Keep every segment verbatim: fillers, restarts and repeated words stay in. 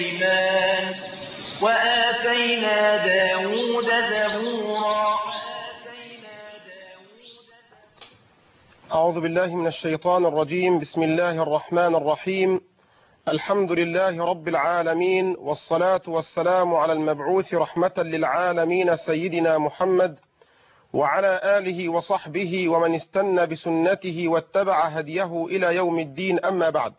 سليمان وآتينا داود زبورا. أعوذ بالله من الشيطان الرجيم. بسم الله الرحمن الرحيم. الحمد لله رب العالمين، والصلاة والسلام على المبعوث رحمة للعالمين سيدنا محمد وعلى آله وصحبه ومن استنى بسنته واتبع هديه إلى يوم الدين. أما بعد،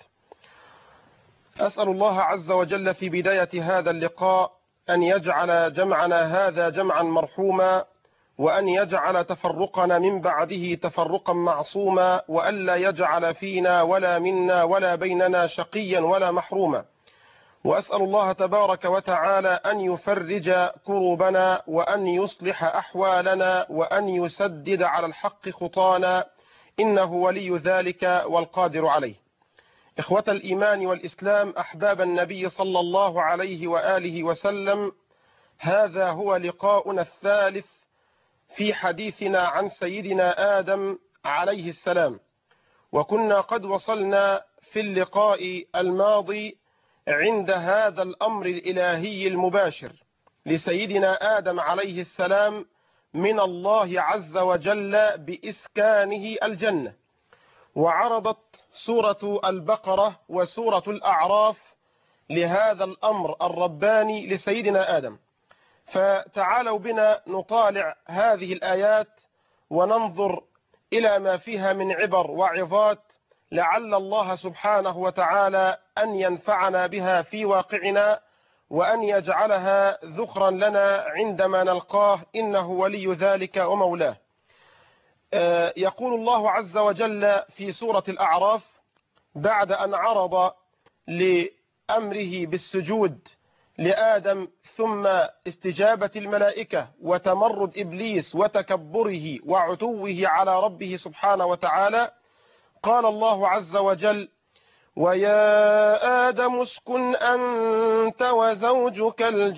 أسأل الله عز وجل في بداية هذا اللقاء أن يجعل جمعنا هذا جمعا مرحوما، وأن يجعل تفرقنا من بعده تفرقا معصوما، وألا يجعل فينا ولا منا ولا بيننا شقيا ولا محروما. وأسأل الله تبارك وتعالى أن يفرج كروبنا، وأن يصلح أحوالنا، وأن يسدد على الحق خطانا، إنه ولي ذلك والقادر عليه. إخوة الإيمان والإسلام، أحباب النبي صلى الله عليه وآله وسلم، هذا هو لقاؤنا الثالث في حديثنا عن سيدنا آدم عليه السلام. وكنا قد وصلنا في اللقاء الماضي عند هذا الأمر الإلهي المباشر لسيدنا آدم عليه السلام من الله عز وجل بإسكانه الجنة. وعرضت سورة البقرة وسورة الأعراف لهذا الأمر الرباني لسيدنا آدم. فتعالوا بنا نطالع هذه الآيات وننظر إلى ما فيها من عبر وعظات، لعل الله سبحانه وتعالى أن ينفعنا بها في واقعنا، وأن يجعلها ذخرا لنا عندما نلقاه، إنه ولي ذلك ومولاه. يقول الله عز وجل في سورة الأعراف بعد أن عرض لأمره بالسجود لآدم، ثم استجابة الملائكة وتمرد إبليس وتكبره وعتوه على ربه سبحانه وتعالى، قال الله عز وجل: ويا آدم اسكن أنت وزوجك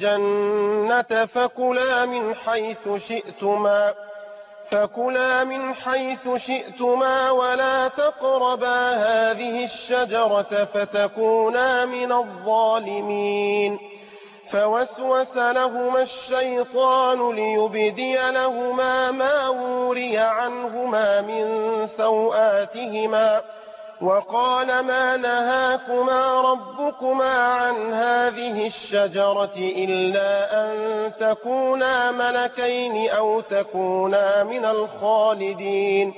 الجنة فكلا من حيث شئتما فكلا من حيث شئتما ولا تقربا هذه الشجرة فتكونا من الظالمين. فوسوس لهما الشيطان ليبدي لهما ما وري عنهما من سوآتهما، وقال: ما نهاكما ربكما عن هذه الشجرة إلا أن تكونا ملكين أو تكونا من الخالدين.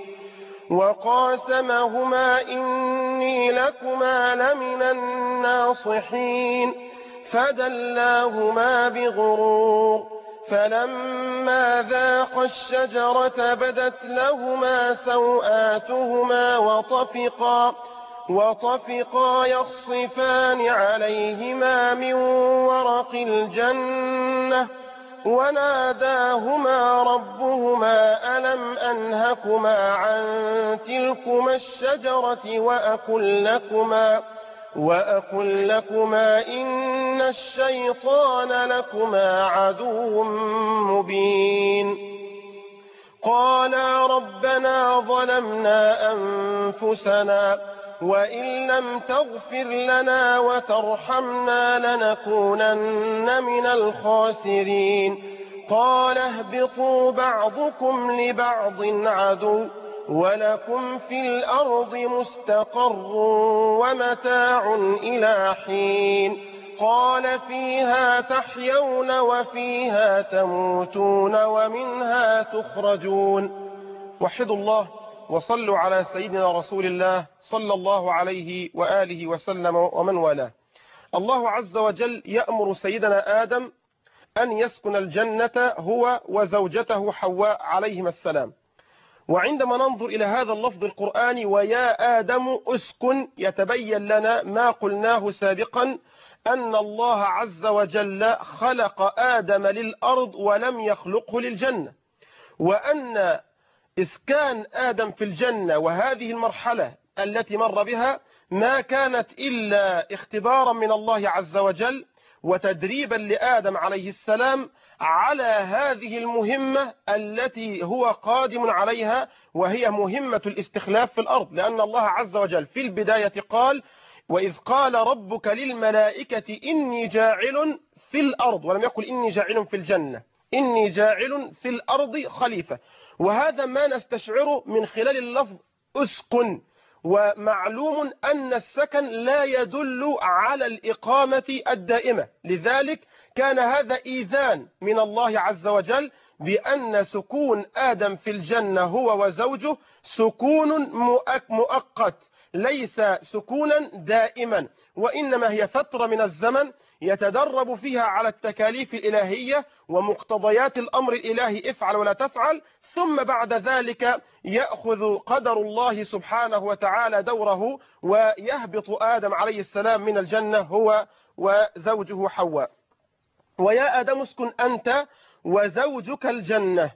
وقاسمهما إني لكما لمن الناصحين، فدلاهما بغرور، فلما ذاقا الشجرة بدت لهما سوآتهما وطفقا وطفقا يخصفان عليهما من ورق الجنة، وناداهما ربهما ألم أنهكما عن تلكما الشجرة وأقل لكما وأقل لكما إن الشيطان لكما عدو مبين. قالا ربنا ظلمنا أنفسنا وإن لم تغفر لنا وترحمنا لنكونن من الخاسرين. قال اهبطوا بعضكم لبعض عدو ولكم في الأرض مستقر ومتاع إلى حين. قال فيها تحيون وفيها تموتون ومنها تخرجون. وحدوا الله وصلوا على سيدنا رسول الله صلى الله عليه وآله وسلم ومن والاه. الله عز وجل يأمر سيدنا آدم أن يسكن الجنة هو وزوجته حواء عليهما السلام. وعندما ننظر إلى هذا اللفظ القرآني ويا آدم اسكن، يتبين لنا ما قلناه سابقا، أن الله عز وجل خلق آدم للأرض ولم يخلقه للجنة، وأن إسكان آدم في الجنة وهذه المرحلة التي مر بها ما كانت إلا اختبارا من الله عز وجل وتدريبا لآدم عليه السلام على هذه المهمة التي هو قادم عليها، وهي مهمة الاستخلاف في الأرض. لأن الله عز وجل في البداية قال: وإذ قال ربك للملائكة إني جاعل في الأرض، ولم يقل إني جاعل في الجنة، إني جاعل في الأرض خليفة. وهذا ما نستشعره من خلال اللفظ أسكن. ومعلوم أن السكن لا يدل على الإقامة الدائمة، لذلك كان هذا إيذان من الله عز وجل بأن سكون آدم في الجنة هو وزوجه سكون مؤقت، ليس سكونا دائما، وإنما هي فترة من الزمن يتدرب فيها على التكاليف الإلهية ومقتضيات الأمر الإلهي، افعل ولا تفعل، ثم بعد ذلك يأخذ قدر الله سبحانه وتعالى دوره، ويهبط آدم عليه السلام من الجنة هو وزوجه حواء. ويا آدم اسكن أنت وزوجك الجنة.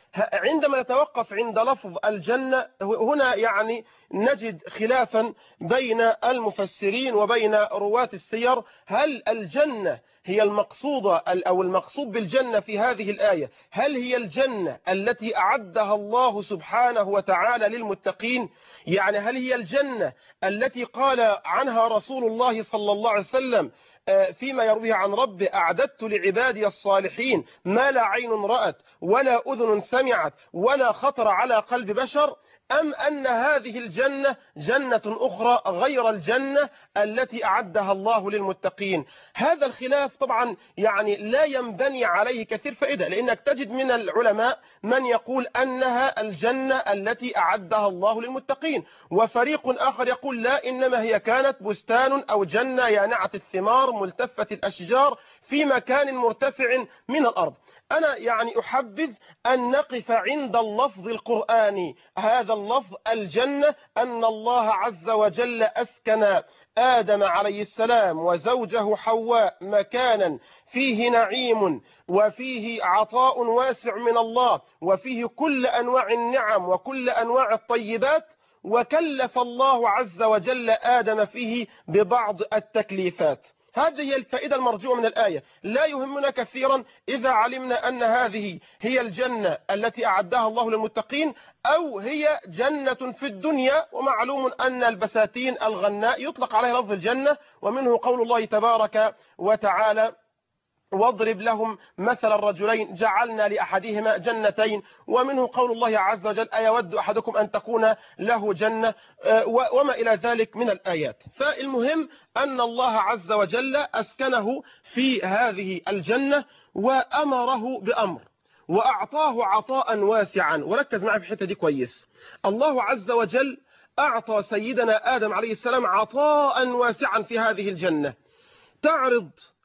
عندما نتوقف عند لفظ الجنة هنا يعني نجد خلافا بين المفسرين وبين رواة السير. هل الجنة هي المقصودة أو المقصود بالجنة في هذه الآية، هل هي الجنة التي أعدها الله سبحانه وتعالى للمتقين؟ يعني هل هي الجنة التي قال عنها رسول الله صلى الله عليه وسلم فيما يرويه عن ربه أعددت لعبادي الصالحين ما لا عين رأت ولا أذن سمعت ولا خطر على قلب بشر، أم أن هذه الجنة جنة أخرى غير الجنة التي أعدها الله للمتقين؟ هذا الخلاف طبعا يعني لا ينبني عليه كثير فائدة، لأنك تجد من العلماء من يقول أنها الجنة التي أعدها الله للمتقين، وفريق آخر يقول لا، إنما هي كانت بستان أو جنة يانعة الثمار ملتفة الأشجار في مكان مرتفع من الأرض. أنا يعني أحبذ أن نقف عند اللفظ القرآني، هذا اللفظ الجنة، أن الله عز وجل أسكن آدم عليه السلام وزوجه حواء مكانا فيه نعيم وفيه عطاء واسع من الله وفيه كل أنواع النعم وكل أنواع الطيبات، وكلف الله عز وجل آدم فيه ببعض التكليفات. هذه هي الفائدة المرجوة من الآية. لا يهمنا كثيرا إذا علمنا أن هذه هي الجنة التي أعدها الله للمتقين أو هي جنة في الدنيا. ومعلوم أن البساتين الغناء يطلق عليها لفظ الجنة، ومنه قول الله تبارك وتعالى واضرب لهم مثل الرجلين جعلنا لأحدهما جنتين، ومنه قول الله عز وجل أيود أحدكم أن تكون له جنة، وما إلى ذلك من الآيات. فالمهم أن الله عز وجل أسكنه في هذه الجنة وأمره بأمر وأعطاه عطاء واسعا. وركز معي في الحتة دي كويس، الله عز وجل أعطى سيدنا آدم عليه السلام عطاء واسعا في هذه الجنة. تعرض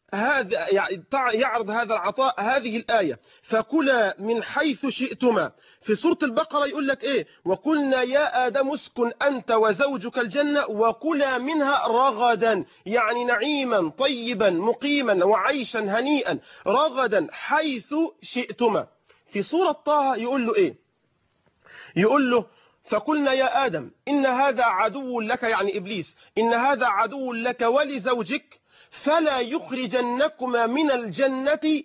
هذا يعرض هذا العطاء هذه الآية فكلا من حيث شئتما. في سورة البقرة يقول لك إيه؟ وقلنا يا آدم اسكن أنت وزوجك الجنة وكلا منها رغدا، يعني نعيما طيبا مقيما وعيشا هنيئا رغدا حيث شئتما. في سورة طه يقول له إيه؟ يقول له فقلنا يا آدم إن هذا عدو لك، يعني إبليس، إن هذا عدو لك ولزوجك فلا يخرجنكما من الجنة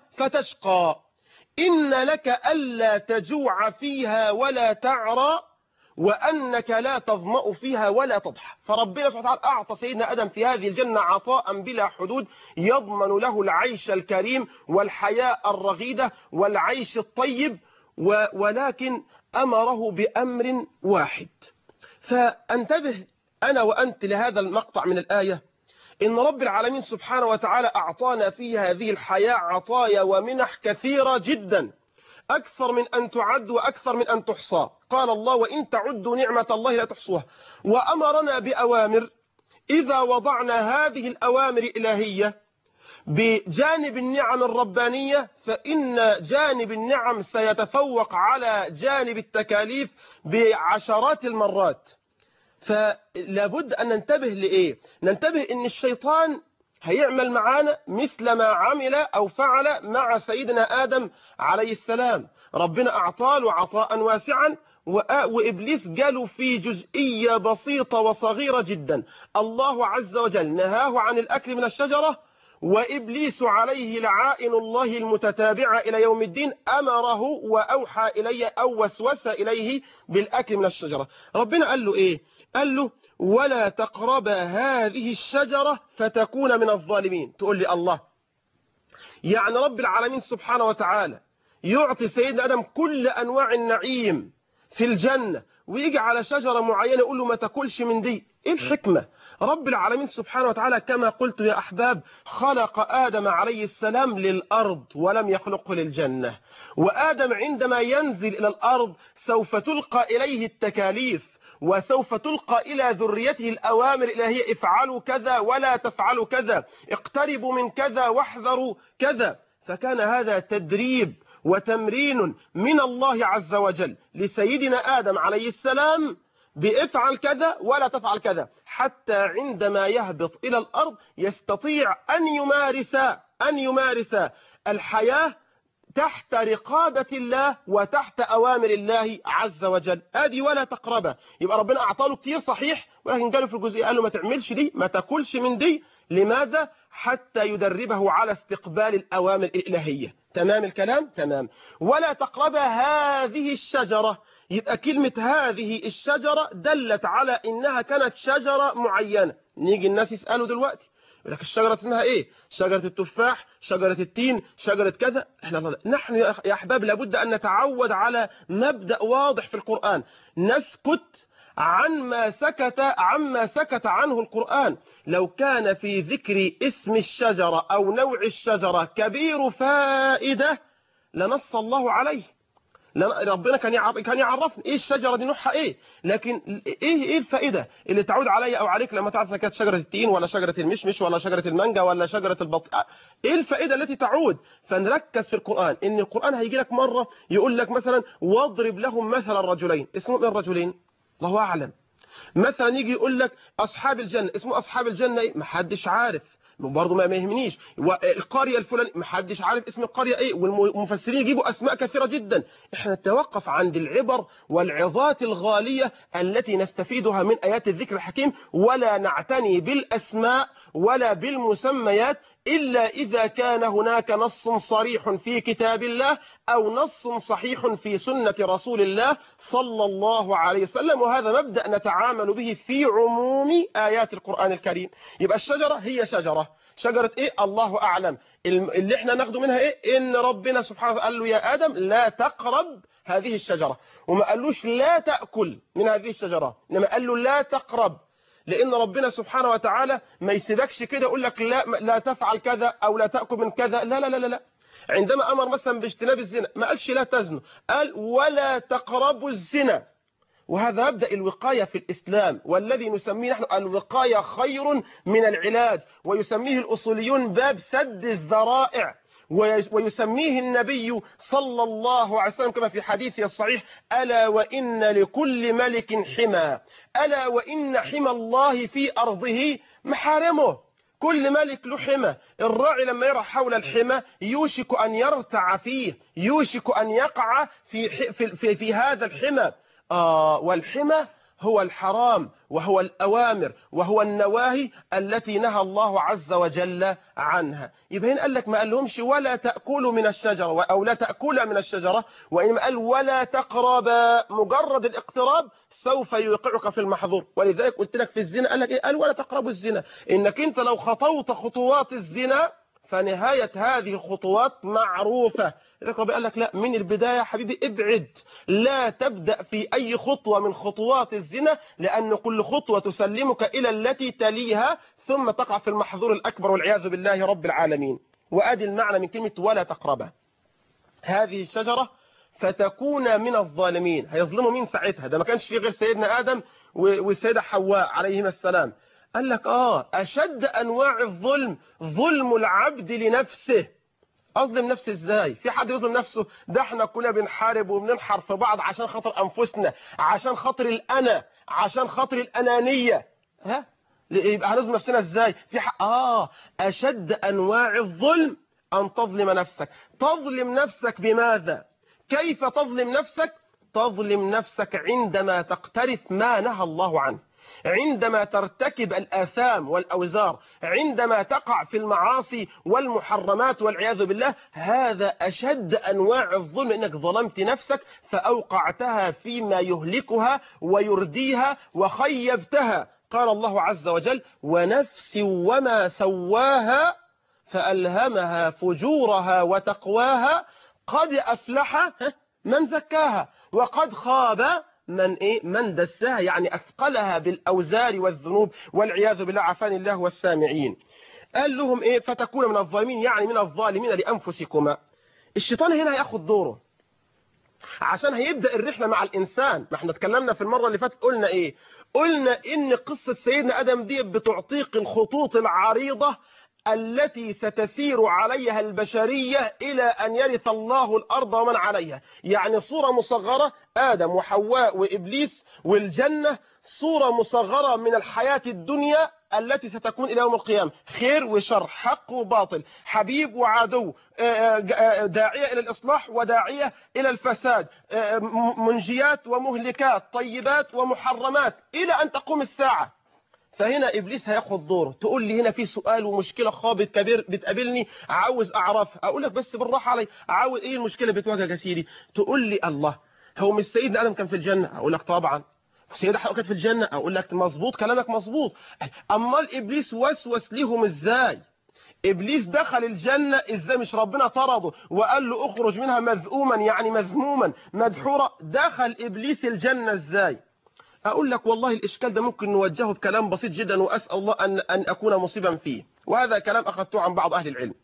فتشقى إن لك ألا تجوع فيها ولا تعرى وأنك لا تظمأ فيها ولا تضحى. فربنا سبحانه وتعالى أعطى سيدنا آدم في هذه الجنة عطاء بلا حدود يضمن له العيش الكريم والحياة الرغيدة والعيش الطيب، ولكن أمره بأمر واحد. فانتبه أنا وأنت لهذا المقطع من الآية، إن رب العالمين سبحانه وتعالى أعطانا في هذه الحياة عطايا ومنح كثيرة جدا، أكثر من أن تعد وأكثر من أن تحصى. قال الله وإن تعدوا نعمة الله لا تحصوها، وأمرنا بأوامر إذا وضعنا هذه الأوامر الإلهية بجانب النعم الربانية فإن جانب النعم سيتفوق على جانب التكاليف بعشرات المرات. فلابد أن ننتبه لإيه؟ ننتبه إن الشيطان هيعمل معانا مثل ما عمل أو فعل مع سيدنا آدم عليه السلام. ربنا أعطاله عطاء واسعا وإبليس قالوا في جزئية بسيطة وصغيرة جدا. الله عز وجل نهاه عن الأكل من الشجرة، وإبليس عليه لعائن الله المتتابعة إلى يوم الدين أمره وأوحى إليه أو وسوس إليه بالأكل من الشجرة. ربنا قال له إيه؟ قال له ولا تقرب هذه الشجرة فتكون من الظالمين. تقول لي الله، يعني رب العالمين سبحانه وتعالى يعطي سيدنا آدم كل أنواع النعيم في الجنة ويجي على شجرة معينة يقول له ما تاكلش من دي؟ إيه الحكمة؟ رب العالمين سبحانه وتعالى كما قلت يا أحباب خلق آدم عليه السلام للأرض ولم يخلقه للجنة، وآدم عندما ينزل إلى الأرض سوف تلقى إليه التكاليف وسوف تلقى إلى ذريته الأوامر الإلهية، افعلوا كذا ولا تفعلوا كذا، اقتربوا من كذا واحذروا كذا. فكان هذا تدريب وتمرين من الله عز وجل لسيدنا آدم عليه السلام بافعل كذا ولا تفعل كذا، حتى عندما يهبط إلى الأرض يستطيع أن يمارس أن يمارس الحياة تحت رقابة الله وتحت أوامر الله عز وجل. ادي ولا تقربه. يبقى ربنا أعطاه كتير صحيح، ولكن قال له في الجزئية قال له ما تعملش دي، ما تاكلش من دي. لماذا؟ حتى يدربه على استقبال الأوامر الإلهية. تمام الكلام؟ تمام. ولا تقرب هذه الشجرة، يبقى كلمة هذه الشجرة دلت على إنها كانت شجرة معينة. نيجي الناس يسألوا دلوقتي يقول لك الشجرة اسمها ايه؟ شجرة التفاح، شجرة التين، شجرة كذا. احنا نحن يا احباب لابد ان نتعود على مبدأ واضح في القرآن، نسكت عن ما سكت عما سكت عنه القرآن. لو كان في ذكر اسم الشجرة او نوع الشجرة كبير فائدة لنص الله عليه، ربنا كان كان يعرفني ايه الشجره دي نوعها ايه، لكن ايه ايه الفائده اللي تعود علي او عليك لما تعرف انها كانت شجره التين ولا شجره المشمش ولا شجره المانجا ولا شجره البطيخ؟ ايه الفائده التي تعود؟ فنركز في القران، ان القران هيجي لك مره يقول لك مثلا واضرب لهم مثلا الرجلين، اسمهم ايه الرجلين؟ الله اعلم. مثلا يجي يقول لك اصحاب الجنه، اسمه اصحاب الجنه ايه؟ محدش عارف، برضه ما يهمنيش. والقرية الفلانية محدش عارف اسم القرية ايه، والمفسرين يجيبوا اسماء كثيرة جدا. احنا نتوقف عند العبر والعظات الغالية التي نستفيدها من ايات الذكر الحكيم، ولا نعتني بالاسماء ولا بالمسميات إلا إذا كان هناك نص صريح في كتاب الله أو نص صحيح في سنة رسول الله صلى الله عليه وسلم، وهذا مبدأ نتعامل به في عموم آيات القرآن الكريم. يبقى الشجرة هي شجرة، شجرة إيه؟ الله أعلم. اللي احنا ناخده منها إيه؟ إن ربنا سبحانه وتعالى قال له يا آدم لا تقرب هذه الشجرة، وما قالوش لا تأكل من هذه الشجرة، إنما قال له لا تقرب، لأن ربنا سبحانه وتعالى ما يسيبكش كده يقول لك لا لا تفعل كذا أو لا تأكل من كذا. لا لا لا لا. عندما أمر مثلا باجتناب الزنا ما قالش لا تزنوا، قال ولا تقربوا الزنا. وهذا مبدأ الوقاية في الإسلام، والذي نسميه نحن الوقاية خير من العلاج، ويسميه الأصوليون باب سد الذرائع، ويسميه النبي صلى الله عليه وسلم كما في حديثه الصحيح ألا وإن لكل ملك حمى، ألا وإن حمى الله في أرضه محارمه. كل ملك له حمى، الراعي لما يرى حول الحمى يوشك أن يرتع فيه، يوشك أن يقع في, في, في, في هذا الحمى. آه والحمى هو الحرام وهو الأوامر وهو النواهي التي نهى الله عز وجل عنها. يبقى هنا قال لك ما قال لهمش ولا تأكلوا من الشجرة أو لا تأكل من الشجرة، وإنما قال ولا تقرب. مجرد الاقتراب سوف يوقعك في المحظور. ولذلك قلت لك في الزنا قال لك إيه؟ قال ولا تقربوا الزنا. إنك أنت لو خطوت خطوات الزنا فنهاية هذه الخطوات معروفة. لذلك ربي قال لك لا، من البداية حبيبي ابعد، لا تبدأ في أي خطوة من خطوات الزنا، لأن كل خطوة تسلمك إلى التي تليها ثم تقع في المحظور الأكبر والعياذ بالله رب العالمين. وأدي المعنى من كلمة ولا تقرب هذه الشجرة فتكون من الظالمين. هيظلموا مين ساعتها؟ ده ما كانش في غير سيدنا آدم والسيدة حواء عليهما السلام. قال لك آه أشد أنواع الظلم ظلم العبد لنفسه. أظلم نفسي إزاي؟ في حد يظلم نفسه؟ ده احنا كلنا بنحارب وبننحر في بعض عشان خاطر أنفسنا، عشان خاطر الأنا، عشان خاطر الأنانية. ها؟ يبقى هنظلم نفسنا إزاي؟ في حق آه أشد أنواع الظلم أن تظلم نفسك. تظلم نفسك بماذا؟ كيف تظلم نفسك؟ تظلم نفسك عندما تقترف ما نهى الله عنه، عندما ترتكب الآثام والأوزار، عندما تقع في المعاصي والمحرمات والعياذ بالله. هذا أشد أنواع الظلم، إنك ظلمت نفسك فأوقعتها فيما يهلكها ويرديها وخيبتها. قال الله عز وجل ونفس وما سواها فألهمها فجورها وتقواها قد أفلح من زكاها وقد خاب من إيه من دساها، يعني أثقلها بالأوزار والذنوب والعياذ بالله، عافاني الله والسامعين. قال لهم إيه فتكون من الظالمين، يعني من الظالمين لأنفسكما. الشيطان هنا هياخد دوره عشان هيبدأ الرحلة مع الإنسان. ما احنا اتكلمنا في المرة اللي فاتت قلنا إيه؟ قلنا إن قصة سيدنا آدم دي بتعطيك الخطوط العريضة التي ستسير عليها البشرية إلى أن يرث الله الأرض ومن عليها. يعني صورة مصغرة آدم وحواء وإبليس والجنة، صورة مصغرة من الحياة الدنيا التي ستكون إلى يوم القيامة، خير وشر، حق وباطل، حبيب وعدو، داعية إلى الإصلاح وداعية إلى الفساد، منجيات ومهلكات، طيبات ومحرمات، إلى أن تقوم الساعة. فهنا إبليس هياخد دوره. تقول لي هنا في سؤال ومشكلة خابط كبير بتقابلني عاوز أعرفها. أقول لك بس بالراحة علي، عاوز إيه المشكلة بتواجهك يا سيدي؟ تقول لي الله هو مش سيدنا آدم كان في الجنة؟ أقول لك طبعا. سيدة حواء كانت في الجنة؟ أقول لك مظبوط كلامك مظبوط. أمال إبليس وسوس ليهم إزاي؟ إبليس دخل الجنة إزاي؟ مش ربنا طرده وقال له اخرج منها مذءوما يعني مذموما مدحورا؟ دخل إبليس الجنة إزاي؟ أقول لك والله الإشكال ده ممكن نوجهه بكلام بسيط جدا، وأسأل الله أن أن أكون مصيبا فيه، وهذا كلام أخذته عن بعض أهل العلم.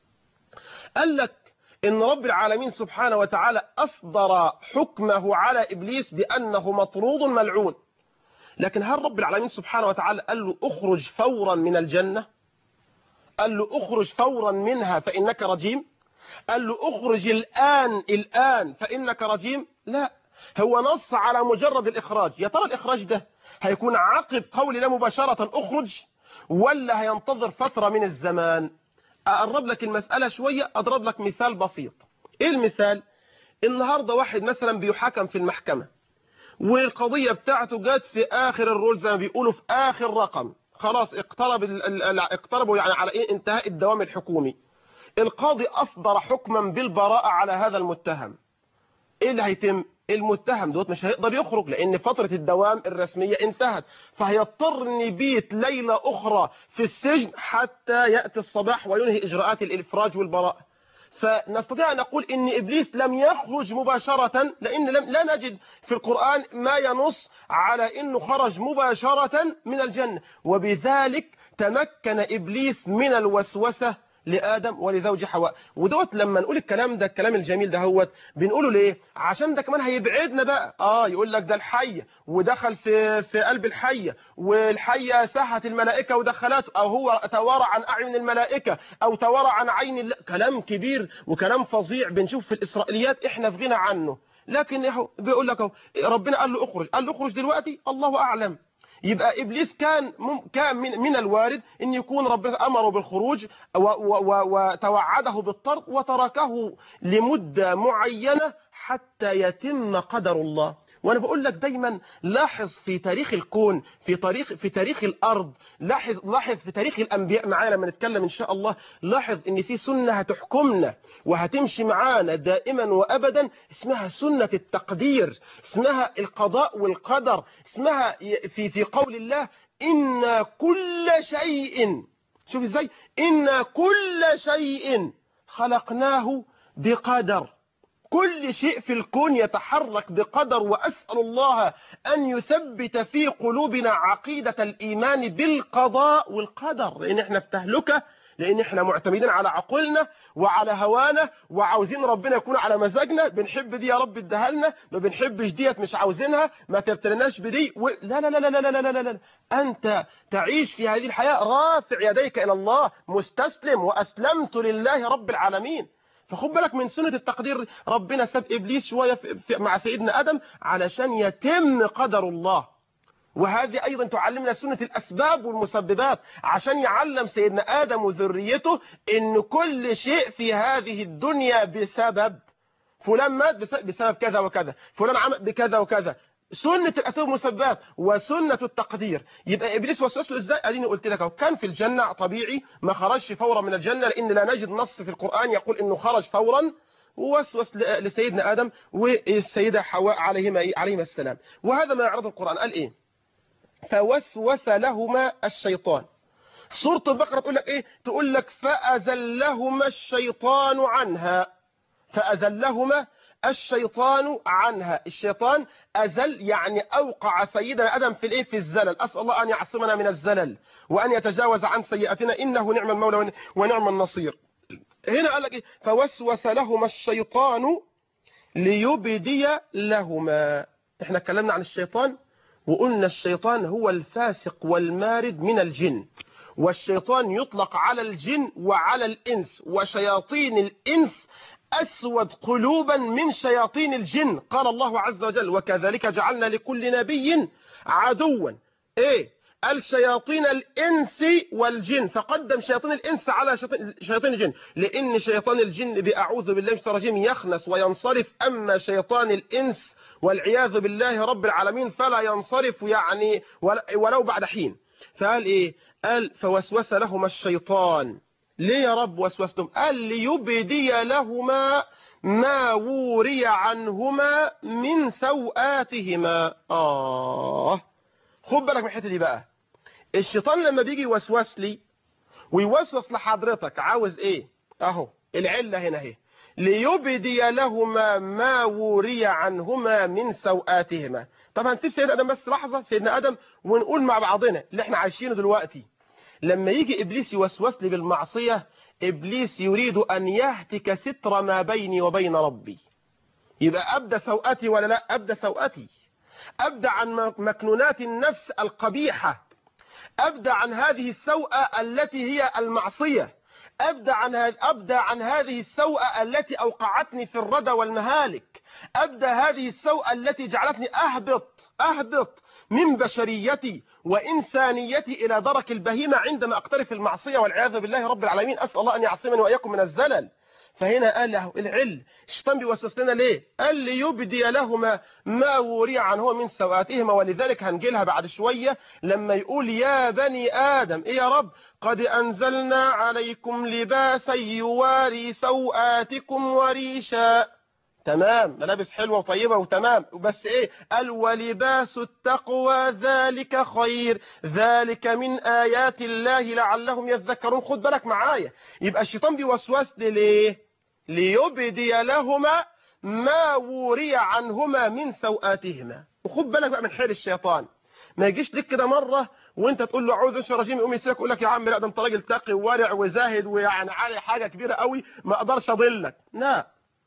قال لك إن رب العالمين سبحانه وتعالى أصدر حكمه على إبليس بأنه مطرود ملعون، لكن هل رب العالمين سبحانه وتعالى قال له اخرج فورا من الجنة؟ قال له اخرج فورا منها فإنك رجيم؟ قال له اخرج الآن الآن فإنك رجيم؟ لا، هو نص على مجرد الإخراج. يا ترى الإخراج ده هيكون عقب قول لا مباشرة اخرج، ولا هينتظر فترة من الزمان؟ أقرب لك المسألة شوية، أضرب لك مثال بسيط. إيه المثال؟ النهاردة واحد مثلا بيحاكم في المحكمة، والقضية بتاعته جت في آخر الرول زي ما بيقولوا، في آخر رقم، خلاص اقترب اقتربوا يعني على إيه انتهاء الدوام الحكومي. القاضي أصدر حكما بالبراءة على هذا المتهم. إيه اللي هيتم؟ المتهم دوت مش هيقدر يخرج لأن فترة الدوام الرسمية انتهت، فهيضطر ان يبيت ليلة أخرى في السجن حتى يأتي الصباح وينهي إجراءات الإفراج والبراءة. فنستطيع أن نقول إن إبليس لم يخرج مباشرة، لأن لم لا نجد في القرآن ما ينص على أنه خرج مباشرة من الجنة، وبذلك تمكن إبليس من الوسوسة لآدم ولزوج حواء. ودوت لما نقول الكلام ده الكلام الجميل ده هوت بنقوله ليه؟ عشان ده كمان هيبعدنا بقى. اه يقول لك ده الحية ودخل في في قلب الحية، والحية ساحت الملائكة ودخلته، او هو توارى عن اعين الملائكة او توارى عن عين الله. كلام كبير وكلام فظيع بنشوف في الاسرائيليات احنا في غنى عنه. لكن اهو بيقول لك اهو ربنا قال له اخرج، قال له اخرج دلوقتي، الله اعلم. يبقى إبليس كان كان من, من الوارد أن يكون ربنا أمره بالخروج وتوعده بالطرد وتركه لمدة معينة حتى يتم قدر الله. وأنا بقول لك دايما لاحظ في تاريخ الكون، في تاريخ في تاريخ الأرض، لاحظ لاحظ في تاريخ الأنبياء معانا لما نتكلم إن شاء الله، لاحظ إن في سنة هتحكمنا وهتمشي معانا دائما وأبدا، اسمها سنة التقدير، اسمها القضاء والقدر، اسمها في في قول الله إن كل شيء، شوف إزاي، إن كل شيء خلقناه بقدر. كل شيء في الكون يتحرك بقدر، وأسأل الله أن يثبت في قلوبنا عقيدة الإيمان بالقضاء والقدر، لأن احنا في تهلكة، لأن احنا معتمدين على عقولنا وعلى هوانا وعاوزين ربنا يكون على مزاجنا، بنحب دي يا رب اديها لنا، ما بنحبش ديت مش عاوزينها، ما تبتلناش بدي و... لا, لا, لا, لا, لا, لا, لا, لا, لا. أنت تعيش في هذه الحياة رافع يديك إلى الله مستسلم وأسلمت لله رب العالمين. فخد بالك من سنة التقدير، ربنا ساب إبليس شوية مع سيدنا آدم علشان يتم قدر الله. وهذه أيضا تعلمنا سنة الأسباب والمسببات، عشان يعلم سيدنا آدم وذريته إن كل شيء في هذه الدنيا بسبب، فلان مات بسبب كذا وكذا، فلان عمل بكذا وكذا، سنة الأسباب والمسببات وسنة التقدير. يبقى إبليس وسوس له إزاي؟ أديني قلت لك أهو، كان في الجنة طبيعي، ما خرجش فورا من الجنة، لأن لا نجد نص في القرآن يقول إنه خرج فورا، ووسوس لسيدنا آدم والسيدة حواء عليهما عليهما السلام. وهذا ما يعرض القرآن. قال إيه؟ فوسوس لهما الشيطان. سورة البقرة تقول لك ايه؟ تقول لك فأزلهما الشيطان عنها. فأزلهما الشيطان عنها. الشيطان أزل يعني أوقع سيدنا آدم في الايه؟ في الزلل. أسأل الله أن يعصمنا من الزلل وأن يتجاوز عن سيئاتنا، إنه نعم المولى ونعم النصير. هنا قال لك ايه؟ فوسوس لهما الشيطان ليبدي لهما. احنا اتكلمنا عن الشيطان وقلنا الشيطان هو الفاسق والمارد من الجن، والشيطان يطلق على الجن وعلى الإنس، وشياطين الإنس أسود قلوبا من شياطين الجن. قال الله عز وجل وكذلك جعلنا لكل نبي عدوا ايه؟ الشياطين الإنس والجن، فقدم شياطين الإنس على شياطين الجن، لأن شيطان الجن بأعوذ بالله من الرجيم يخنس وينصرف، أما شيطان الإنس والعياذ بالله رب العالمين فلا ينصرف يعني ولو بعد حين. فقال إيه؟ قال فوسوس لهما الشيطان. ليه يا رب وسوس لهم؟ قال ليبدي لهما ما وري عنهما من سوآتهما. آه خد بالك من الحته دي بقى. الشيطان لما بيجي يوسوس لي ويوسوس لحضرتك عاوز ايه؟ اهو العله هنا اهي، ليبدي لهما ما وري عنهما من سوآتهما. طب هنسيب سيدنا ادم بس لحظه، سيدنا ادم، ونقول مع بعضنا اللي احنا عايشينه دلوقتي. لما يجي ابليس يوسوس لي بالمعصيه، ابليس يريد ان يهتك ستر ما بيني وبين ربي. يبقى ابدا سوءتي ولا لا؟ ابدا سوءتي، ابدا عن مكنونات النفس القبيحه، ابدا عن هذه السوءه التي هي المعصيه، ابدا عن ابدا عن هذه السوءه التي اوقعتني في الردى والمهالك، ابدا هذه السوءه التي جعلتني اهبط اهبط من بشريتي وإنسانيتي إلى درك البهيمة عندما أقترف المعصية والعياذ بالله رب العالمين. أسأل الله أن يعصمني وإياكم من الزلل. فهنا قال له العل. الشيطان بيوسوس لنا ليه؟ قال لي يبدي لهما ما وري عنه من سوآتهما، ولذلك هنجيلها بعد شوية لما يقول يا بني آدم إيه يا رب؟ قد أنزلنا عليكم لباسا يواري سوآتكم وريشا. تمام، ملابس حلوة وطيبة وتمام، بس ايه؟ قال ولباس التقوى ذلك خير، ذلك من آيات الله لعلهم يذكرون. خد بالك معايا، يبقى الشيطان بيوسوس لي ليه؟ ليبدي لهما ما وري عنهما من سوآتهما. وخد بالك بقى من حيل الشيطان، ما يجيش لك كده مرة وانت تقول له اعوذ بالله الرجيم يقوم يسيبك يقول لك يا عم لا ده انت راجل تقي وورع وزاهد ويعني علي حاجة كبيرة قوي ما اقدرش اضلك. لا،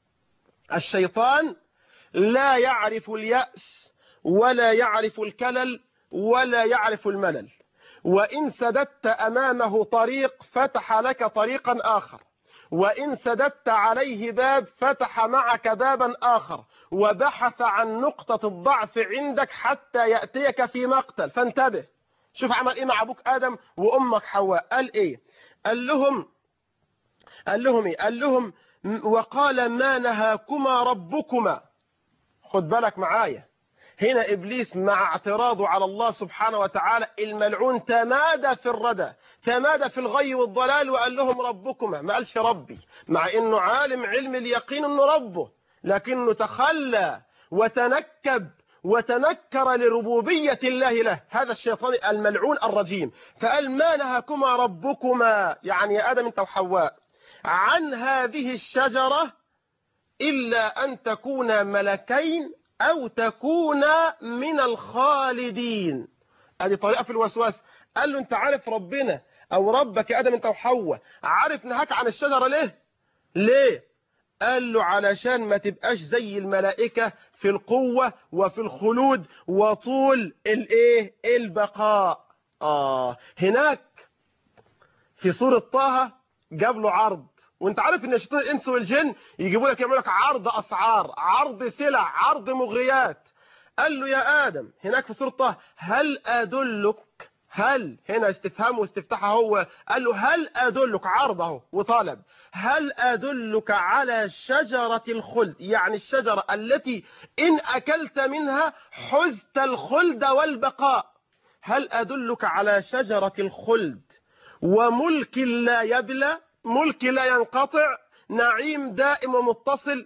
الشيطان لا يعرف اليأس ولا يعرف الكلل ولا يعرف الملل، وإن سددت أمامه طريق فتح لك طريقا آخر، وإن سددت عليه باب فتح معك بابا آخر، وبحث عن نقطة الضعف عندك حتى يأتيك في مقتل. فانتبه، شوف عمل إيه مع أبوك آدم وأمك حواء. قال إيه؟ قال لهم قال لهم إيه؟ قال لهم وقال ما نهاكما ربكما. خد بالك معايا، هنا إبليس مع اعتراضه على الله سبحانه وتعالى الملعون تمادى في الردى، تمادى في الغي والضلال، وقال لهم ربكما، ما قالش ربي، مع انه عالم علم اليقين انه ربه، لكنه تخلى وتنكب وتنكر لربوبية الله له، هذا الشيطان الملعون الرجيم. فقال ما نهاكما ربكما، يعني يا آدم انت وحواء، عن هذه الشجرة إلا أن تكونا ملكين أو تكونا من الخالدين. هذه طريقة في الوسواس. قال له أنت عارف ربنا أو ربك يا آدم أنت وحواء عارف نهاك عن الشجرة ليه؟ ليه؟ قال له علشان ما تبقاش زي الملائكة في القوة وفي الخلود وطول الايه؟ البقاء. آه هناك في سورة طه جاب له عرض، وانت عارف ان شيطان الانس والجن يجيبوا لك يعملوا لك عرض اسعار، عرض سلع، عرض مغريات. قال له يا ادم هناك في سوره طه هل ادلك، هل هنا استفهام واستفتاح، هو قال له هل ادلك، عرضه وطالب، هل ادلك على شجره الخلد، يعني الشجره التي ان اكلت منها حزت الخلد والبقاء. هل ادلك على شجره الخلد وملك لا يبلى، ملك لا ينقطع، نعيم دائم ومتصل.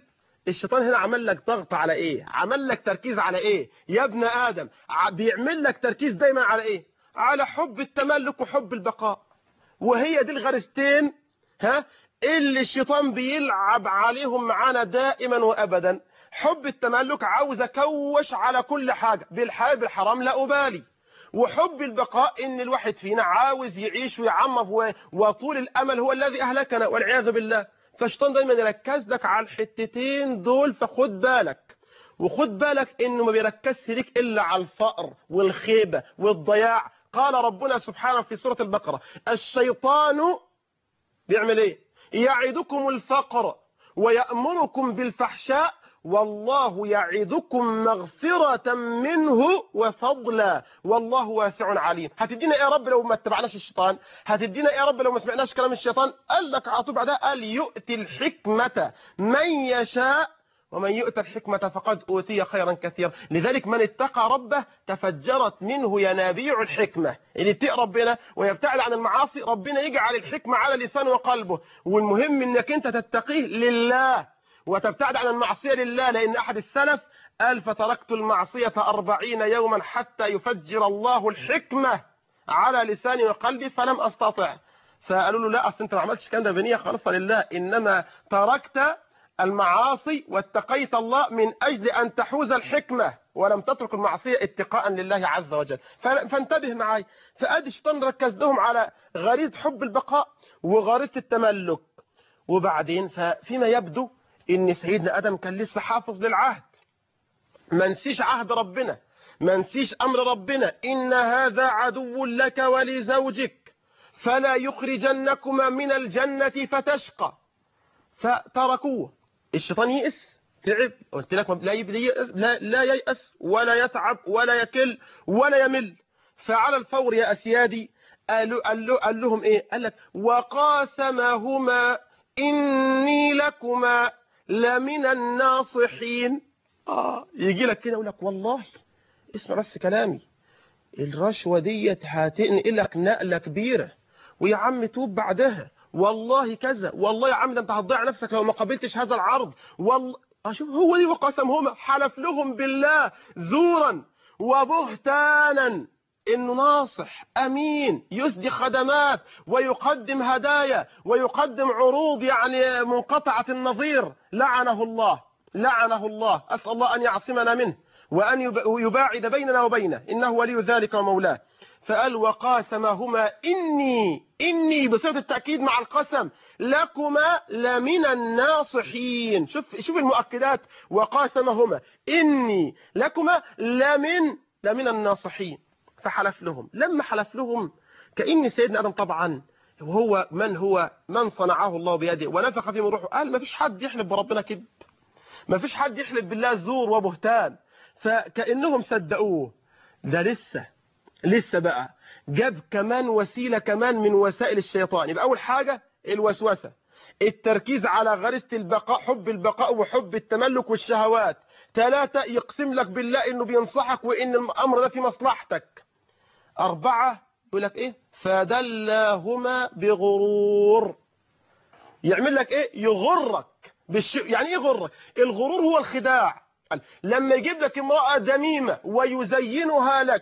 الشيطان هنا عمل لك ضغط على ايه؟ عمل لك تركيز على ايه يا ابن ادم؟ بيعمل لك تركيز دايما على ايه؟ على حب التملك وحب البقاء. وهي دي الغريزتين ها اللي الشيطان بيلعب عليهم معانا دائما وابدا. حب التملك، عاوز اكوش على كل حاجه، بالحلال بالحرام لا ابالي. وحب البقاء ان الواحد فينا عاوز يعيش ويعمر، وطول الامل هو الذي اهلكنا والعياذ بالله. فالشيطان دايما يركز لك على الحتتين دول، فخد بالك. وخد بالك انه ما بيركزش ليك الا على الفقر والخيبه والضياع. قال ربنا سبحانه في سوره البقره: الشيطان بيعمل ايه؟ يعدكم الفقر ويأمركم بالفحشاء والله يعدكم مغفرة منه وفضلا والله واسع عليم. هتدينا ايه يا رب لو ما اتبعناش الشيطان؟ هتدينا ايه يا رب لو ما سمعناش كلام الشيطان؟ قال لك على طول بعدها: قال يؤتي الحكمة من يشاء ومن يؤتى الحكمة فقد أوتي خيرا كثيرا. لذلك من اتقى ربه تفجرت منه ينابيع الحكمة. اللي اتقى ربنا ويبتعد عن المعاصي ربنا يجعل الحكمة على لسانه وقلبه. والمهم انك انت تتقيه لله وتبتعد عن المعصية لله، لأن أحد السلف قال: فتركت المعصية أربعين يوما حتى يفجر الله الحكمة على لساني وقلبي فلم أستطع. فقالوا له: لا، أصل أنت ما عملتش كده بنية خالصة لله، إنما تركت المعاصي واتقيت الله من أجل أن تحوز الحكمة، ولم تترك المعصية اتقاء لله عز وجل. فانتبه معي. فأدي الشيطان ركز لهم على غريزة حب البقاء وغريزة التملك. وبعدين فيما يبدو ان سيدنا ادم كان لسه حافظ للعهد، ما نسيش عهد ربنا، ما نسيش امر ربنا: ان هذا عدو لك ولزوجك فلا يخرجنكما من الجنة فتشقى. فتركوه. الشيطان يئس، تعب. قلت لك لا ييأس، لا, لا ييأس ولا يتعب ولا يكل ولا يمل. فعلى الفور يا اسيادي قال, قال, قال لهم ايه؟ قال لك: وقاسمهما إني لكما لمن الناصحين. آه يجي لك كده يقول لك: والله اسمع بس كلامي، الرشوة ديت هتنقلك نقلة كبيرة، ويا عم توب بعدها، والله كذا، والله يا عم ده انت هتضيع نفسك لو ما قبلتش هذا العرض، والله. اشوف هو دي وقسمهما، حلف لهم بالله زورا وبهتانا انه ناصح امين يسدي خدمات ويقدم هدايا ويقدم عروض يعني منقطعة النظير. لعنه الله، لعنه الله. اسال الله ان يعصمنا منه وان يباعد بيننا وبينه، انه ولي ذلك ومولاه. فقال: وقاسمهما اني اني بصيغه التاكيد مع القسم لكما لمن الناصحين. شوف شوف المؤكدات: وقاسمهما اني لكما لمن لمن الناصحين. فحلف لهم. لما حلف لهم كأن سيدنا آدم طبعا وهو من هو من صنعه الله بيده ونفخ فيه من روحه، قال: ما فيش حد يحلف بربنا كذب، ما فيش حد يحلف بالله زور وبهتان. فكأنهم صدقوه. ده لسه لسه بقى جاب كمان وسيلة كمان من وسائل الشيطان. يبقى أول حاجة الوسوسة، التركيز على غريزة البقاء، حب البقاء وحب التملك والشهوات. ثلاثة، يقسم لك بالله إنه بينصحك وإن الأمر ده في مصلحتك. أربعة، يقول لك إيه؟ فدلاهما بغرور. يعمل لك إيه؟ يغرك بالشيء. يعني إيه يغرك؟ الغرور هو الخداع. لما يجيب لك امرأة دميمة ويزينها لك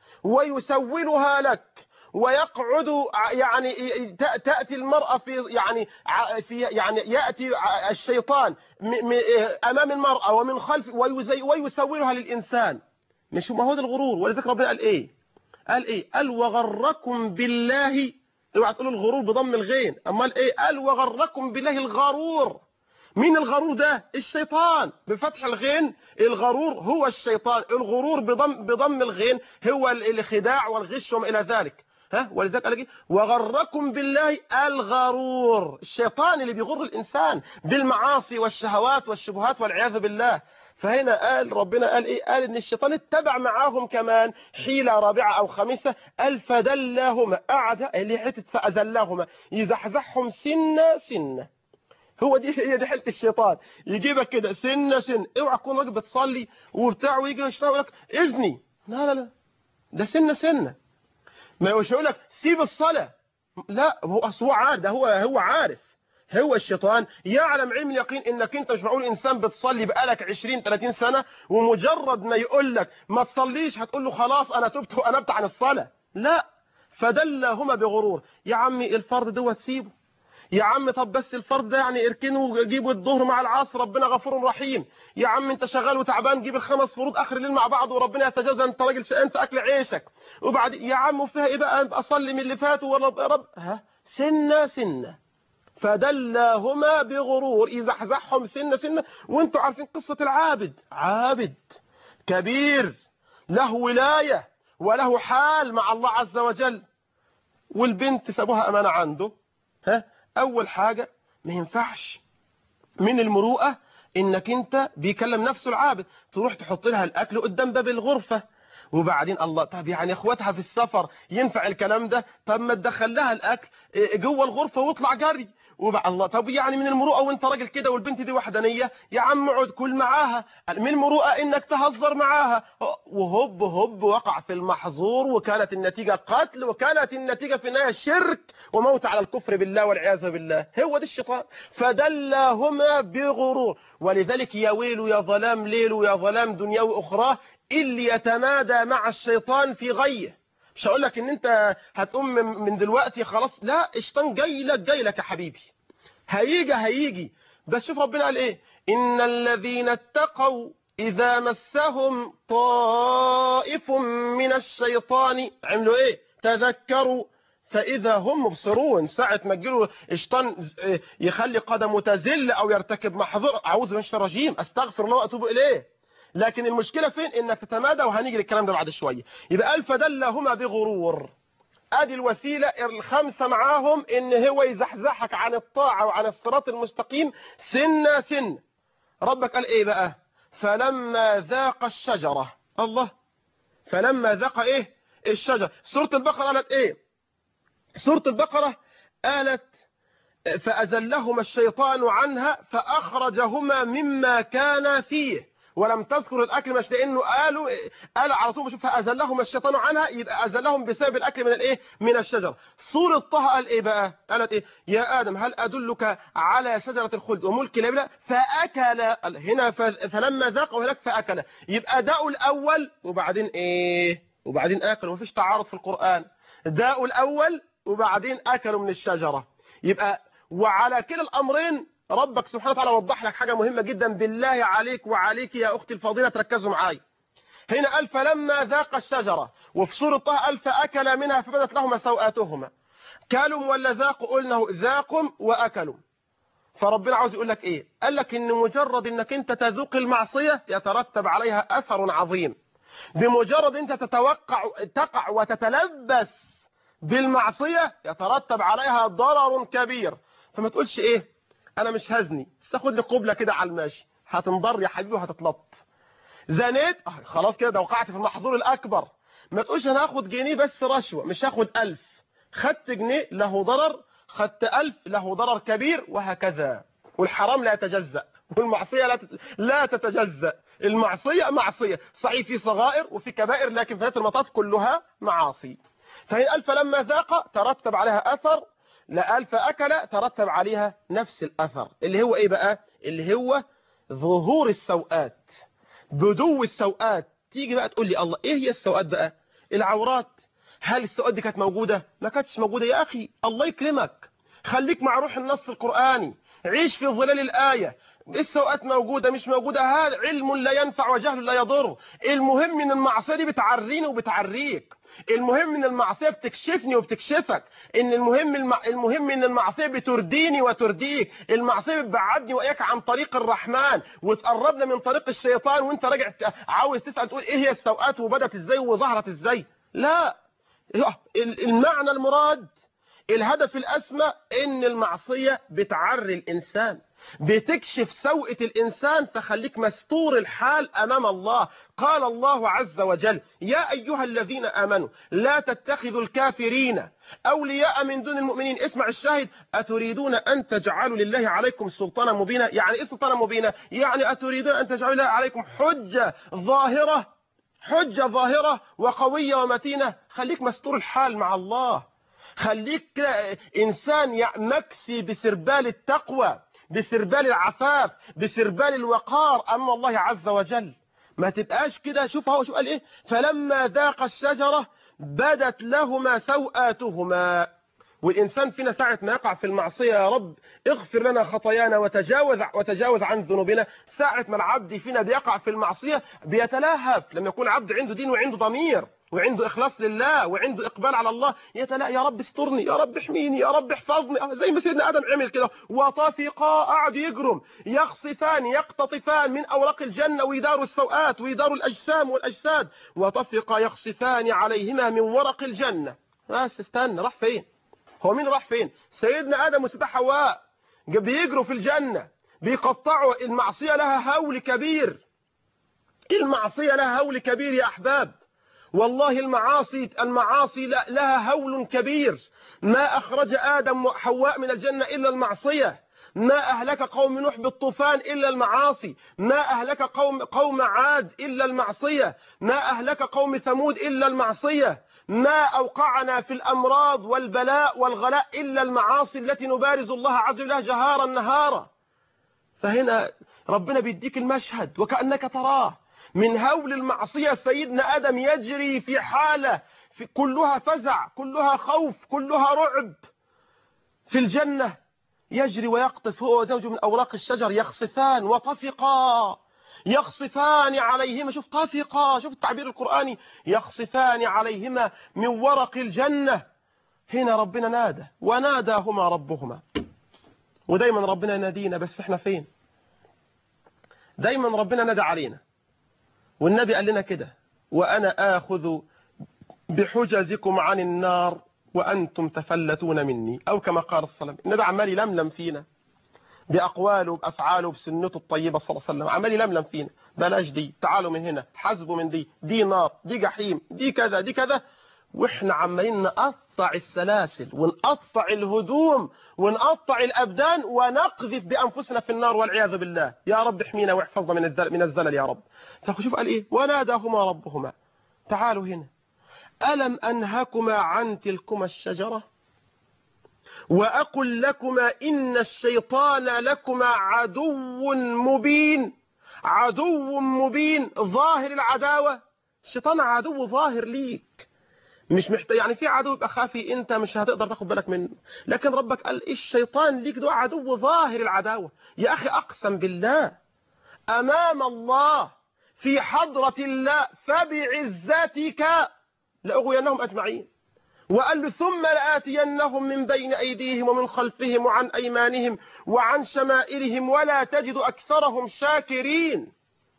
ويسولها لك ويقعد يعني تأتي المرأة في يعني في يعني يأتي الشيطان أمام المرأة ومن خلف ويسولها للإنسان. مش ما هو ده الغرور؟ ولذلك ربنا قال إيه؟ قال إيه؟ قال: وغركم بالله. اوعى تقولوا الغرور بضم الغين، امال ايه؟ قال: وغركم بالله الغرور. مين الغرور ده؟ الشيطان بفتح الغين. الغرور هو الشيطان. الغرور بضم بضم الغين هو الخداع والغش وما الى ذلك. ها ولذلك قال: وغركم بالله الغرور. الشيطان اللي بيغر الانسان بالمعاصي والشهوات والشبهات والعياذ بالله. فهنا قال ربنا قال ايه؟ قال ان الشيطان اتبع معاهم كمان حيلة رابعة او خامسة. قال: فدلاهما، قعد اللي حته فازلاهما، يزحزحهم سنة سنة. هو دي هي دي حيله الشيطان، يجيبك كده سنة سنة. اوعى تكون راجل بتصلي وبتاع ويجي يشتغل يقول لك اذني، لا لا لا، ده سنة سنة. ما يقولش يقول لك سيب الصلاة، لا، هو اصل هو عارف، ده هو هو عارف هو الشيطان يعلم علم اليقين انك انت مش معقول انسان بتصلي بقالك عشرين ثلاثين سنة ومجرد ما يقول لك ما تصليش هتقول له خلاص انا تبت وانبت عن الصلاة. لا، فدلهما بغرور. يا عمي الفرض دوت سيبه، يا عم طب بس الفرض ده يعني اركنه وجيبوا الظهر مع العصر ربنا غفور رحيم. يا عم انت شغال وتعبان جيب الخمس فروض اخر الليل مع بعض وربنا يتجاوز، انت راجل شقيان في اكل عيشك. وبعد يا عم فيها ايه بقى اصلي من اللي فات ورب رب ها سنه سنه. فدلاهما بغرور، يزحزحهم سنه سنه. وانتوا عارفين قصه العابد، عابد كبير له ولايه وله حال مع الله عز وجل، والبنت سابوها امانه عنده. ها اول حاجه ما ينفعش من المروءه انك انت بيكلم نفسه العابد تروح تحط لها الاكل قدام باب الغرفه، وبعدين الله طب يعني اخواتها في السفر ينفع الكلام ده؟ طب ما تدخل لها الاكل جوه الغرفه واطلع جري. وبقى الله طب يعني من المروءه وانت راجل كده والبنت دي وحدانيه يا عم اقعد كل معاها. من المروءه انك تهزر معاها، وهوب هوب وقع في المحظور، وكانت النتيجه قتل، وكانت النتيجه في النهايه شرك وموت على الكفر بالله والعياذ بالله. هو ده الشيطان. فدلاهما بغرور. ولذلك يا ويل يا ظلام ليل ويا ظلام دنيا واخرى اللي يتمادى مع الشيطان في غيه. مش هقول لك ان انت هتقوم من دلوقتي خلاص، لا، الشيطان جاي لك جاي لك يا حبيبي، هيجي هيجي. بس شوف ربنا قال ايه، ان الذين اتقوا اذا مسهم طائف من الشيطان عملوا ايه؟ تذكروا فاذا هم مبصرون. ساعه ما تجيله الشيطان يخلي قدمه تزل او يرتكب محظور، اعوذ من الشيطان الرجيم، استغفر الله واتوب اليه. لكن المشكلة فين؟ انك تتمادى، وهنيجي للكلام ده بعد شوية. يبقى قال فدلهما بغرور. ادي الوسيلة الخمسة معاهم ان هو يزحزحك عن الطاعة وعن الصراط المستقيم سنة سنة. ربك قال ايه بقى؟ فلما ذاق الشجرة، الله، فلما ذاق ايه؟ الشجرة. سورة البقرة قالت ايه؟ سورة البقرة قالت فأزلهما الشيطان عنها فأخرجهما مما كان فيه، ولم تذكر الاكل، مش لانه قالوا قالوا على طول بشوف فازلهم الشيطان عنها، يبقى ازلهم بسبب الاكل من الايه؟ من الشجره. سوره طه قال ايه بقى؟ قالت ايه؟ يا ادم هل ادلك على شجره الخلد وملك لا يبلى؟ فاكل. هنا فلما ذاق، وهناك فاكل. يبقى داء الاول وبعدين ايه؟ وبعدين اكلوا. مفيش تعارض في القران، داء الاول وبعدين اكلوا من الشجره. يبقى وعلى كلا الامرين ربك سبحانه وتعالى وضح لك حاجة مهمة جدا. بالله عليك وعليك يا أختي الفاضلة تركزوا معايا. هنا قال فلما ذاق الشجرة، وفي سورة طه قال فأكل منها فبدت لهما سوآتهما. كلوا ولا ذاقوا؟ قلنا ذاقوا وأكلوا. فربنا عاوز يقول لك إيه؟ قال لك إن مجرد إنك أنت تذوق المعصية يترتب عليها أثر عظيم. بمجرد أنت تتوقع تقع وتتلبس بالمعصية يترتب عليها ضرر كبير. فما تقولش إيه انا مش هزني، تاخد لي قبله كده على الماشي، هتنضر يا حبيبي وهتتلط. زنيت خلاص كده ده وقعت في المحظور الاكبر. ما تقولش انا هاخد جنيه بس رشوه، مش هاخد ألف. خدت جنيه له ضرر، خدت ألف له ضرر كبير، وهكذا. والحرام لا يتجزأ والمعصيه لا لا تتجزأ. المعصيه معصيه صحيح، في صغائر وفي كبائر، لكن في نهايه المطاف كلها معاصي. فهي ألف لما ذاق ترتب عليها اثر، لا قال فأكل ترتب عليها نفس الأثر، اللي هو إيه بقى؟ اللي هو ظهور السوءات، بدو السوءات. تيجي بقى تقول لي الله إيه هي السوءات بقى؟ العورات. هل السوءات دي كانت موجودة؟ ما كانتش موجودة يا أخي. الله يكرمك، خليك مع روح النص القرآني، عيش في ظلال الآية. السوءات موجودة مش موجودة، هذا علم لا ينفع وجهل لا يضر. المهم ان المعصية دي بتعريني وبتعريك، المهم ان المعصية بتكشفني وبتكشفك، ان المهم الم... المهم ان المعصية بترديني وترديك. المعصية بتبعدني وإياك عن طريق الرحمن وتقربنا من طريق الشيطان، وانت راجع عاوز تسأل تقول ايه هي السوءات وبدت ازاي وظهرت ازاي. لا، المعنى المراد الهدف الأسمى ان المعصية بتعري الإنسان، بتكشف سوءة الإنسان، فخليك مستور الحال أمام الله. قال الله عز وجل يا أيها الذين آمنوا لا تتخذوا الكافرين أولياء من دون المؤمنين. اسمع الشاهد، أتريدون أن تجعلوا لله عليكم سلطانا مبينا. يعني إيه سلطانا مبينا؟ يعني أتريدون أن تجعلوا لله عليكم حجة ظاهرة، حجة ظاهرة وقوية ومتينة. خليك مستور الحال مع الله، خليك كده إنسان مكسي بسربال التقوى، بسربال العفاف، بسربال الوقار أمام الله عز وجل. ما تبقاش كده. شوف هو شو قال إيه، فلما ذاق الشجرة بدت لهما سوآتهما. والإنسان فينا ساعة ما يقع في المعصية يا رب اغفر لنا خطايانا وتجاوز وتجاوز عن ذنوبنا، ساعة ما العبد فينا بيقع في المعصية بيتلهف. لما يكون عبد عنده دين وعنده ضمير وعنده إخلاص لله وعنده إقبال على الله يتلا يا رب استرني، يا رب احميني، يا رب احفظني، زي ما سيدنا آدم عمل كده. وطفقا، قعدوا يجرم، يخصفان يقتطفان من أوراق الجنة ويداروا السوءات ويداروا الأجسام والأجساد. وطفقا يخصفان عليهما من ورق الجنة. بس استنى، راح فين؟ هو مين راح فين؟ سيدنا آدم وسيدة حواء بيجروا في الجنة بيقطعوا. المعصية لها هول كبير، المعصية لها هول كبير يا أحباب، والله المعاصي المعاصي لها هول كبير. ما أخرج آدم وحواء من الجنة إلا المعصية، ما أهلك قوم نوح بالطوفان إلا المعاصي، ما أهلك قوم قوم عاد إلا المعصية، ما أهلك قوم ثمود إلا المعصية، ما أوقعنا في الأمراض والبلاء والغلاء إلا المعاصي التي نبارز الله عز وجل جهارا نهارا. فهنا ربنا بيديك المشهد وكأنك تراه من هول المعصية. سيدنا آدم يجري في حالة في كلها فزع، كلها خوف، كلها رعب في الجنة، يجري ويقطف هو وزوجه من أوراق الشجر يخصفان وطفقا يخصفان عليهما. شوف طفقا، شوف التعبير القرآني، يخصفان عليهما من ورق الجنة. هنا ربنا نادى وناداهما ربهما. ودايما ربنا ينادينا، بس احنا فين؟ دايما ربنا نادى علينا، والنبي قال لنا كده، وأنا آخذ بحجزكم عن النار وأنتم تفلتون مني، أو كما قال صلى الله عليه وسلم. النبي عمال يلملم فينا بأقواله بأفعاله بسنته الطيبة صلى الله عليه وسلم، عمال يلملم فينا، بلاش دي، تعالوا من هنا، حاسبوا من دي، دي نار، دي جحيم، دي كذا دي كذا، واحنا عمالين نقطع السلاسل ونقطع الهدوم ونقطع الأبدان ونقذف بأنفسنا في النار والعياذ بالله. يا رب احمينا واحفظنا من الزلل من الزلل يا رب. فشوف قال ايه، وناداهما ربهما، تعالوا هنا، ألم أنهكما عن تلكما الشجرة وأقل لكما إن الشيطان لكما عدو مبين. عدو مبين، ظاهر العداوة. الشيطان عدو ظاهر ليك، مش محتاج يعني في عدو يبقى خافي انت مش هتقدر تاخد بالك منه، لكن ربك قال الشيطان ليك ده عدو ظاهر العداوة. يا أخي أقسم بالله أمام الله في حضرة الله فبعزتك لأغوينهم أجمعين. وقال له ثم لآتينهم من بين أيديهم ومن خلفهم وعن أيمانهم وعن شمائلهم ولا تجد أكثرهم شاكرين.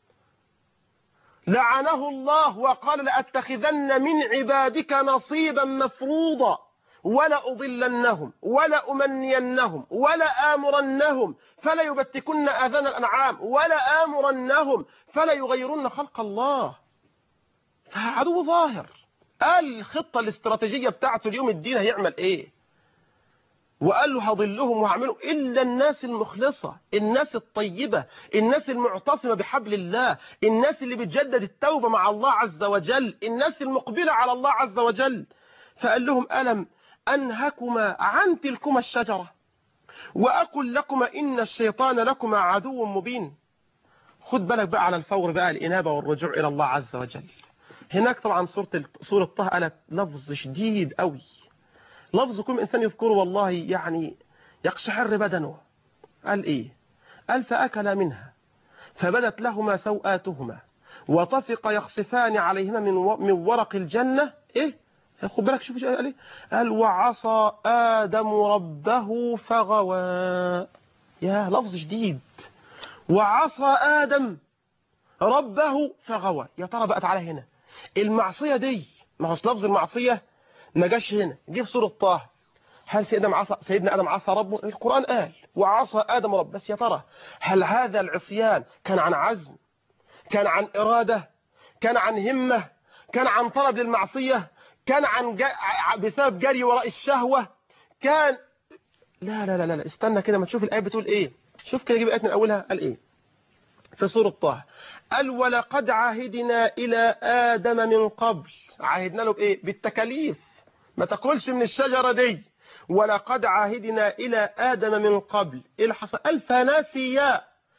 لعنه الله وقال لأتخذن من عبادك نصيبا مفروضا ولأضلنهم ولأمنينهم ولآمرنهم فلا يبتكن آذان الأنعام ولآمرنهم فلا يغيرن خلق الله. فعدو ظاهر. قال الخطة الاستراتيجية بتاعته اليوم الدين هيعمل ايه، وقال له هضلهم وهعملهم إلا الناس المخلصة، الناس الطيبة، الناس المعتصمة بحبل الله، الناس اللي بتجدد التوبة مع الله عز وجل، الناس المقبلة على الله عز وجل. فقال لهم ألم أنهكما عن تلكما الشجرة وأقل لكما إن الشيطان لكما عدو مبين. خد بالك بقى على الفور بقى الإنابة والرجوع إلى الله عز وجل. هناك طبعا سورة سورة طه قالت لفظ شديد قوي، لفظ كل إنسان يذكره والله يعني يقشعر بدنه. قال إيه؟ قال فأكل منها فبدت لهما سوآتهما وطفق يخصفان عليهما من من ورق الجنة. إيه؟ خد بالك شوف قال إيه؟ قال وعصى آدم ربه فغوى. يا لفظ شديد، وعصى آدم ربه فغوى. يا ترى بقى تعالى هنا، المعصية دي ما هوش لفظ المعصية ما جاش هنا، جه في سورة طه. هل سيدنا عصى سيدنا آدم عصى ربه؟ القرآن قال وعصى آدم ربه. بس يا ترى هل هذا العصيان كان عن عزم، كان عن إرادة، كان عن همة، كان عن طلب للمعصية، كان عن جا... بسبب جري وراء الشهوة، كان لا لا لا لا استنى كده ما تشوف الآية بتقول إيه. شوف كده جيب الآية من أولها. قال إيه في سورة طه؟ قال ولقد عهدنا إلى آدم من قبل. عهدنا له بإيه؟ بالتكاليف، ما تاكلش من الشجرة دي. ولقد عهدنا إلى آدم من قبل، إيه اللي حصل؟ قال فنسي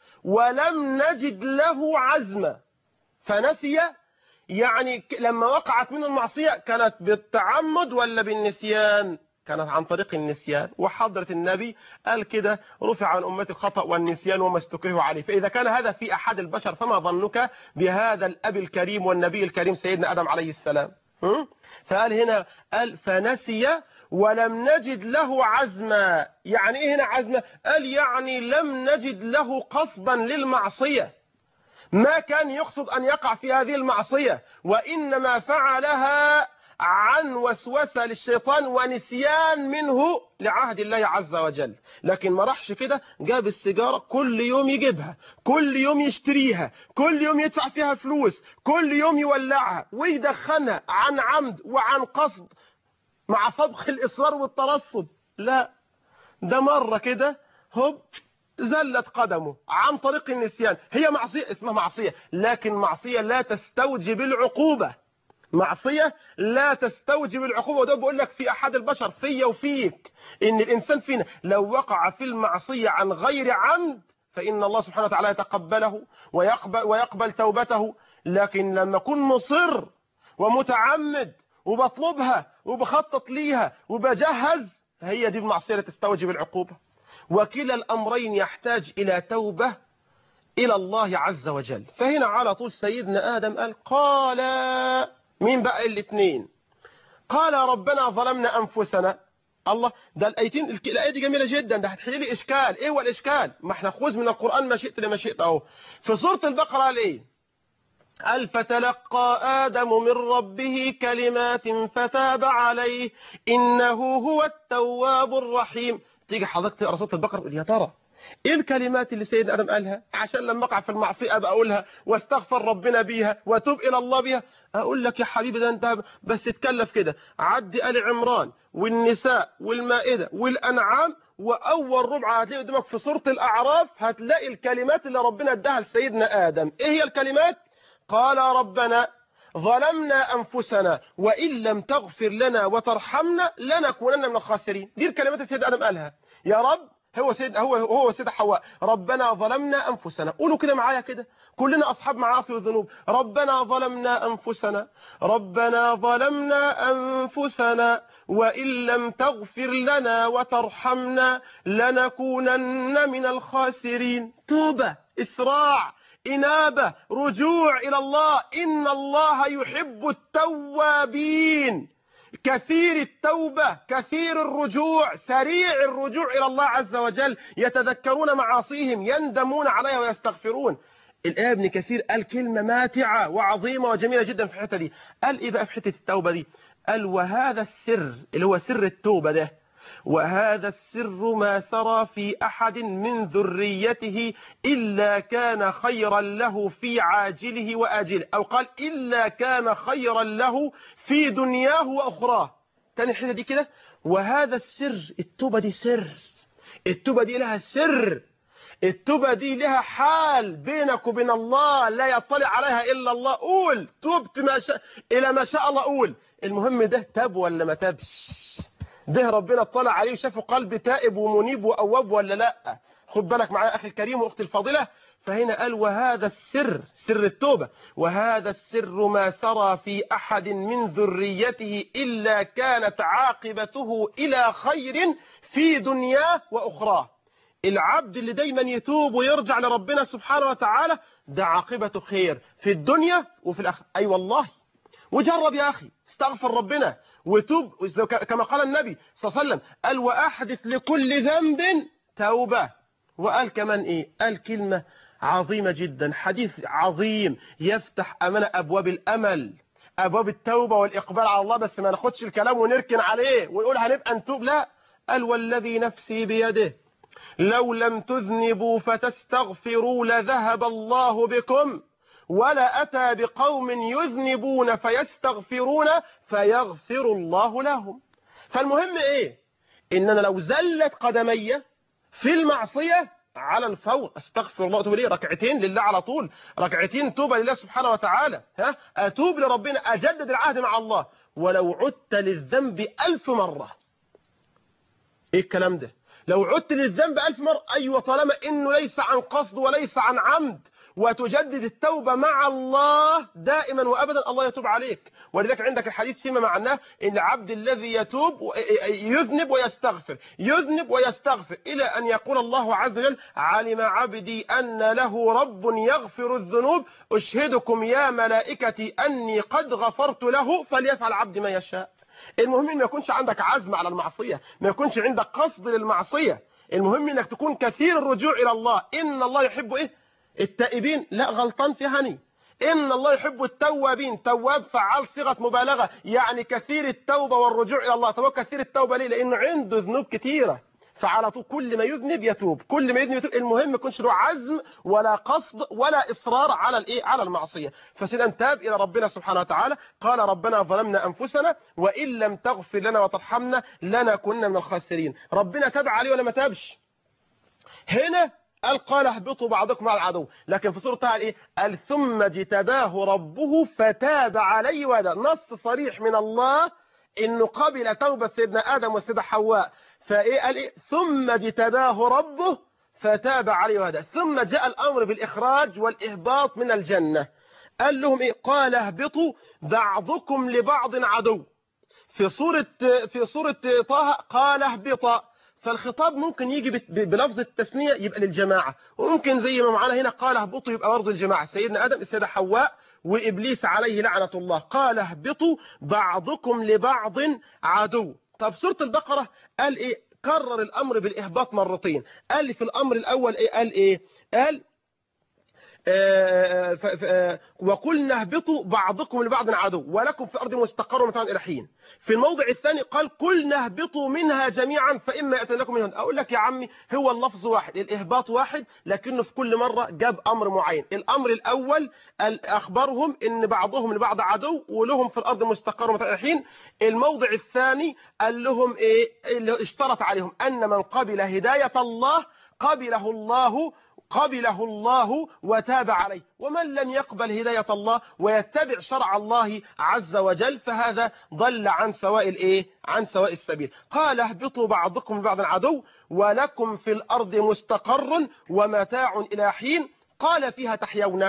ولم نجد له عزما. فنسي يعني لما وقعت منه المعصية كانت بالتعمد ولا بالنسيان؟ كانت عن طريق النسيان. وحضرة النبي قال كده: رفع عن أمتي الخطأ والنسيان وما استكرهوا عليه. فإذا كان هذا في أحد البشر فما ظنك بهذا الأب الكريم والنبي الكريم سيدنا آدم عليه السلام؟ فقال هنا قال فنسي ولم نجد له عزما. يعني إيه هنا عزما؟ قال يعني لم نجد له قصدا للمعصية، ما كان يقصد أن يقع في هذه المعصية، وإنما فعلها عن وسوسة للشيطان ونسيان منه لعهد الله عز وجل. لكن ما راحش كده جاب السيجارة كل يوم يجيبها، كل يوم يشتريها، كل يوم يدفع فيها فلوس، كل يوم يولعها ويدخنها عن عمد وعن قصد مع سبق الإصرار والترصد. لا، ده مرة كده هوب زلت قدمه عن طريق النسيان. هي معصية، اسمها معصية، لكن معصية لا تستوجب العقوبة. معصية لا تستوجب العقوبة. وده بقول لك في أحد البشر فيا وفيك، إن الإنسان فينا لو وقع في المعصية عن غير عمد فإن الله سبحانه وتعالى يتقبله ويقبل, ويقبل توبته. لكن لما أكون مصر ومتعمد وبطلبها وبخطط ليها وبجهز، هي دي المعصية تستوجب العقوبة. وكلا الأمرين يحتاج إلى توبة إلى الله عز وجل. فهنا على طول سيدنا آدم قال قال مين بقى الاثنين؟ قال ربنا ظلمنا أنفسنا. الله، ده الآيتين، الآية دي جميلة جدا، ده هتحل لي إشكال. إيه هو الإشكال؟ ما احنا خذ من القرآن ما شئت لما شئت أهو. في سورة البقرة قال إيه؟ قال فتلقى آدم من ربه كلمات فتاب عليه إنه هو التواب الرحيم. تيجي حضرتك تقرا سورة البقرة تقول يا ترى ايه الكلمات اللي سيدنا آدم قالها عشان لما اقع في المعصية ابقى اقولها واستغفر ربنا بيها واتوب الى الله بيها؟ اقول لك يا حبيبي ده انت بس اتكلف كده، عدي آل عمران والنساء والمائدة والانعام، واول ربع هتلاقي قدامك في سورة الاعراف هتلاقي الكلمات اللي ربنا اداها لسيدنا آدم. ايه هي الكلمات؟ قال ربنا ظلمنا أنفسنا وإن لم تغفر لنا وترحمنا لنكونن من الخاسرين. دي الكلمات اللي سيدنا آدم قالها. يا رب، هو سيد هو هو سيدة حواء، ربنا ظلمنا أنفسنا. قولوا كده معايا كده، كلنا أصحاب معاصي وذنوب. ربنا ظلمنا أنفسنا، ربنا ظلمنا أنفسنا وإن لم تغفر لنا وترحمنا لنكونن من الخاسرين. توبة، إسراع، إنابة، رجوع إلى الله. إن الله يحب التوابين، كثير التوبة، كثير الرجوع، سريع الرجوع إلى الله عز وجل، يتذكرون معاصيهم يندمون عليها ويستغفرون. الآية ابن كثير قال كلمة ماتعة وعظيمة وجميلة جدا في الحتة دي. قال إيه بقى في حتة التوبة دي؟ قال وهذا السر اللي هو سر التوبة ده، وهذا السر ما سرى في أحد من ذريته إلا كان خيرا له في عاجله وآجله، أو قال إلا كان خيرا له في دنياه وأخراه. تاني الحتة دي كده، وهذا السر، التوبة دي سر، التوبة دي لها سر، التوبة دي لها حال بينك وبين الله لا يطلع عليها إلا الله. قول توبت ما شاء إلى ما شاء الله. قول المهم ده تاب ولا ما تابش، ده ربنا اطلع عليه وشافه قلب تائب ومنيب وأواب ولا لا. خد بالك معايا أخي الكريم وأختي الفاضلة. فهنا قال وهذا السر، سر التوبة، وهذا السر ما سرى في أحد من ذريته إلا كانت عاقبته إلى خير في دنياه وأخراه. العبد اللي دايما يتوب ويرجع لربنا سبحانه وتعالى ده عاقبته خير في الدنيا وفي الآخرة. أي أيوة والله. وجرب يا أخي، استغفر ربنا وتوب كما قال النبي صلى الله عليه وسلم، قال وأحدث لكل ذنب توبة. وقال كمان إيه؟ قال كلمة عظيمة جدا، حديث عظيم يفتح أمانة أبواب الأمل، أبواب التوبة والإقبال على الله. بس ما ناخدش الكلام ونركن عليه ونقول هنبقى نتوب، لا. قال والذي نفسي بيده لو لم تذنبوا فتستغفروا لذهب الله بكم ولا أتى بقوم يذنبون فيستغفرون فيغفر الله لهم. فالمهم إيه؟ إن أنا لو زلت قدمي في المعصية على الفور استغفر الله واتوب اليه، ركعتين لله على طول، ركعتين توبة لله سبحانه وتعالى، ها أتوب لربنا، أجدد العهد مع الله. ولو عدت للذنب ألف مرة. ايه الكلام ده؟ لو عدت للذنب ألف مرة، أيوة، طالما إنه ليس عن قصد وليس عن عمد، وتجدد التوبة مع الله دائما وأبدا، الله يتوب عليك. ولذلك عندك الحديث فيما معناه إن العبد الذي يتوب يذنب ويستغفر يذنب ويستغفر إلى أن يقول الله عز وجل: علم عبدي أن له رب يغفر الذنوب، أشهدكم يا ملائكتي أني قد غفرت له، فليفعل عبدي ما يشاء. المهم ما يكونش عندك عزم على المعصية، ما يكونش عندك قصد للمعصية، المهم انك تكون كثير الرجوع الى الله. ان الله يحب ايه؟ التائبين. لا، غلطان في هني. ان الله يحب التوابين. تواب فعال صيغة مبالغة، يعني كثير التوبة والرجوع الى الله. طب كثير التوبة ليه؟ لانه عنده ذنوب كثيرة، فعلى طول كل ما يذنب يتوب، كل ما يذنب يتوب. المهم ما يكونش له عزم ولا قصد ولا اصرار على الايه؟ على المعصيه. فسيدنا تاب الى ربنا سبحانه وتعالى، قال: ربنا ظلمنا انفسنا وان لم تغفر لنا وترحمنا لنكن من الخاسرين. ربنا تاب عليه ولا ما تابش؟ هنا قال: قال اهبطوا بعضكم مع العدو. لكن في سوره طه ايه؟ قال: ثم اجتباه ربه فتاب عليه. وهذا نص صريح من الله انه قبل توبه سيدنا ادم وسيدة حواء. فايه قال ايه؟ ثم اجتباه ربه فتاب عليه. وهذا ثم جاء الامر بالاخراج والاهباط من الجنه. قال لهم ايه؟ قال اهبطوا بعضكم لبعض عدو. في سوره في سوره طه قال اهبطا، فالخطاب ممكن يجي بلفظ التثنيه يبقى للجماعه، وممكن زي ما معانا هنا قال اهبطوا يبقى برضه الجماعه، سيدنا ادم السيده حواء وابليس عليه لعنه الله. قال اهبطوا بعضكم لبعض عدو. طب سورة البقرة قال ايه؟ كرر الامر بالاهباط مرتين. قال لي في الامر الاول ايه؟ قال ايه؟ قال آه آه وقلنا اهبطوا بعضكم لبعض عدو ولكم في الارض مستقر ومتاع الى حين. في الموضع الثاني قال: قلنا اهبطوا منها جميعا فاما ياتينكم منهم. اقول لك يا عمي، هو اللفظ واحد، الاهباط واحد، لكنه في كل مره جاب امر معين. الامر الاول اخبرهم ان بعضهم لبعض عدو ولهم في الارض مستقر ومتاع الى حين. الموضع الثاني قال لهم ايه؟ اللي اشترط عليهم ان من قبل هدايه الله قبله الله قبله الله وتاب عليه، ومن لم يقبل هداية الله ويتبع شرع الله عز وجل فهذا ضل عن سواء الايه؟ عن سواء السبيل. قال اهبطوا بعضكم لبعض عدو ولكم في الأرض مستقر ومتاع إلى حين. قال: فيها تحيون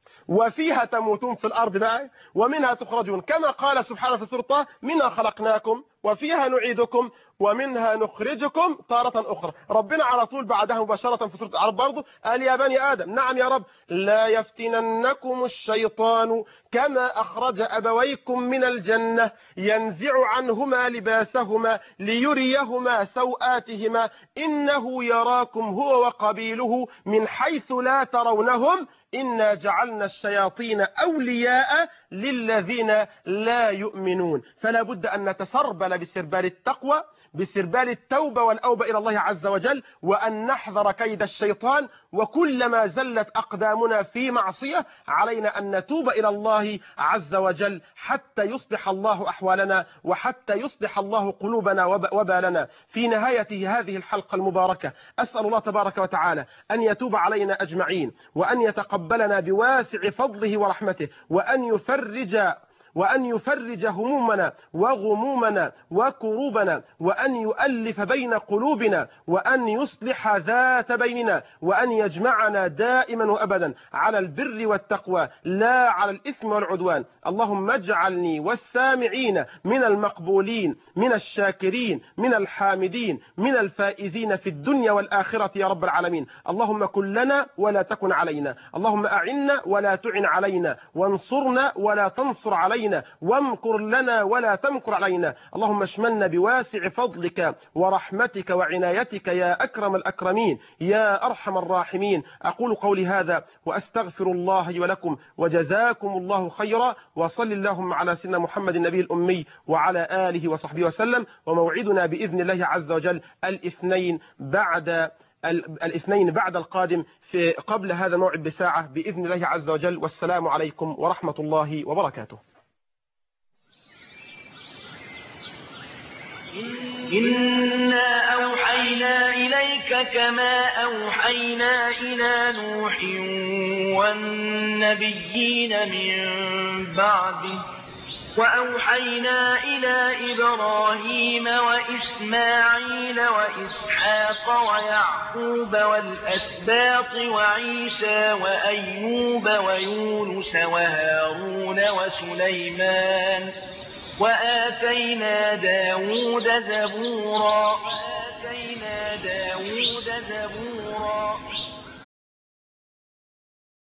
وفيها تموتون، في الأرض بقى، ومنها تخرجون، كما قال سبحانه في سورة طه: منها خلقناكم وفيها نعيدكم ومنها نخرجكم تارة أخرى. ربنا على طول بعدها مباشرة في سورة الأعراف برضه قال: يا بني آدم، نعم يا رب، لا يفتننكم الشيطان كما أخرج أبويكم من الجنة ينزع عنهما لباسهما ليريهما سوآتهما إنه يراكم هو وقبيله من حيث لا ترونهم إنا جعلنا الشياطين أولياء للذين لا يؤمنون. فلا بد أن نتسربل بسربال التقوى، بسربال التوبة والأوبة إلى الله عز وجل، وأن نحذر كيد الشيطان. وكلما زلت أقدامنا في معصية علينا أن نتوب إلى الله عز وجل حتى يصلح الله أحوالنا وحتى يصلح الله قلوبنا وبالنا. في نهاية هذه الحلقة المباركة أسأل الله تبارك وتعالى أن يتوب علينا أجمعين، وأن يتقبلنا بواسع فضله ورحمته، وأن يفرج وأن يفرج همومنا وغمومنا وكروبنا، وأن يؤلف بين قلوبنا، وأن يصلح ذات بيننا، وأن يجمعنا دائما وأبدا على البر والتقوى لا على الإثم والعدوان. اللهم اجعلني والسامعين من المقبولين، من الشاكرين، من الحامدين، من الفائزين في الدنيا والآخرة يا رب العالمين. اللهم كن لنا ولا تكن علينا، اللهم أعنا ولا تعن علينا، وانصرنا ولا تنصر علينا، وامكر لنا ولا تمكر علينا. اللهم اشملنا بواسع فضلك ورحمتك وعنايتك يا أكرم الأكرمين يا أرحم الراحمين. أقول قولي هذا وأستغفر الله لي ولكم، وجزاكم الله خيرا، وصل اللهم على سيدنا محمد النبي الأمي وعلى آله وصحبه وسلم. وموعدنا بإذن الله عز وجل الاثنين بعد الاثنين بعد القادم في قبل هذا الموعد بساعة بإذن الله عز وجل. والسلام عليكم ورحمة الله وبركاته. إنا أوحينا إليك كما أوحينا إلى نوح والنبيين من بعده وأوحينا إلى إبراهيم وإسماعيل وإسحاق ويعقوب والأسباط وعيسى وأيوب ويونس وهارون وسليمان وآتينا داود زبورا وآتينا داود زبورا